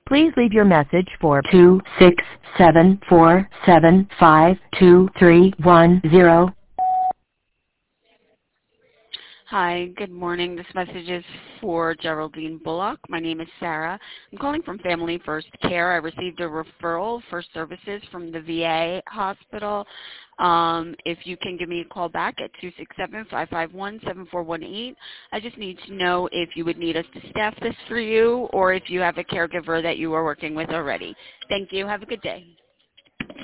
Please leave your message for 26747523110. Hi, good morning. This message is for Geraldine Bullock. My name is Sarah. I'm calling from Family First Care. I received a referral for services from the VA hospital. If you can give me a call back at 267-551-7418. I just need to know if you would need us to staff this for you or if you have a caregiver that you are working with already. Thank you. Have a good day.